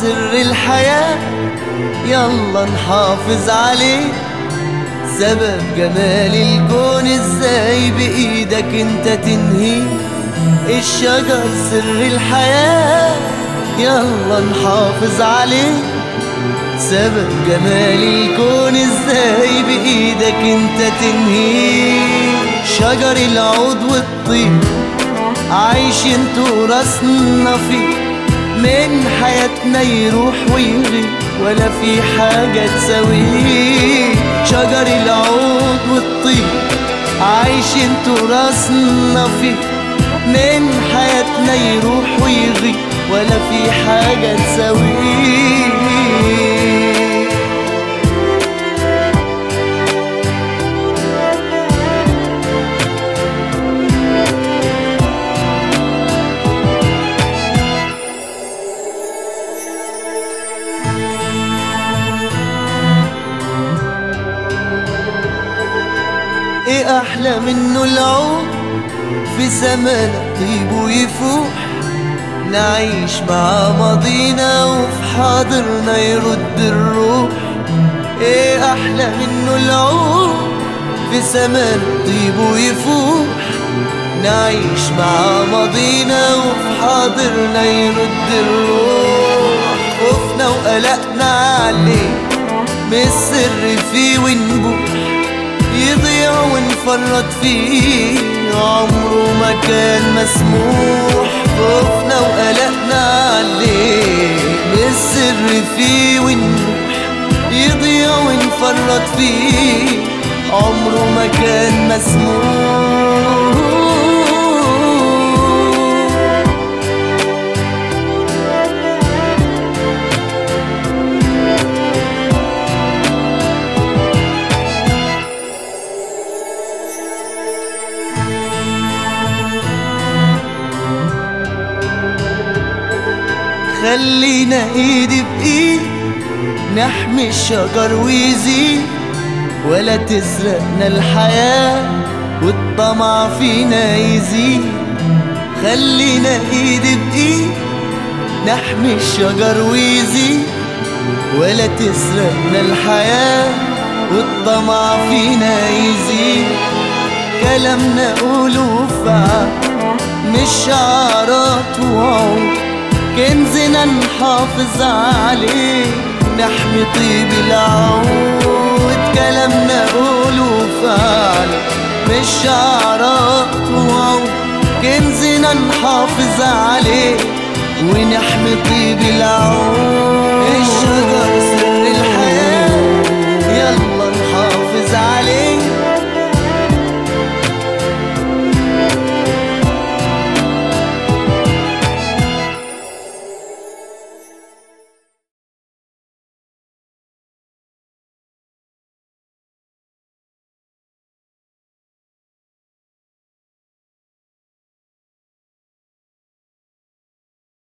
سر الحياة يلا نحافظ عليه. سبب جمال الكون ازاي بإيدك انت تنهيه. الشجر سر الحياة يلا نحافظ عليه. سبب جمال الكون ازاي بإيدك انت تنهيه. شجر العود والطين عايشين تراثنا فيه. من حياتنا يروح ويغيب ولا في حاجة تساويه. شجر العود والطين عايشين تراثنا فيه. من حياتنا يروح ويغيب ولا في حاجة تساويه. ايه احلى منه العود في زمان طيب ويفوح. نعيش مع ماضينا وفي حاضرنا يرد الروح. ايه احلى منه العود في زمان طيب ويفوح. نعيش مع ماضينا وفي حاضرنا يرد الروح. خوفنا وقلقنا عليه من السر فيه ونبوح. يضيع ونفرط فيه عمره ما كان مسموح. خوفنا وقلقنا عليه من السر فيه ونبوح. يضيع ونفرط فيه عمره ما كان مسموح. خلينا ايد بايد نحمي الشجر ويزيد. ولا تسرقنا الحياة والطمع فينا يزيد. خلينا ايد بايد نحمي الشجر ويزيد. ولا تسرقنا الحياة والطمع فينا يزيد. كلامنا قوله فعل مش شعارات وعود. كنزنا نحافظ عليه نحمي طيب العود. كلامنا قوله فعل مش شعارات وعود. كنزنا نحافظ عليه ونحمي طيب العود.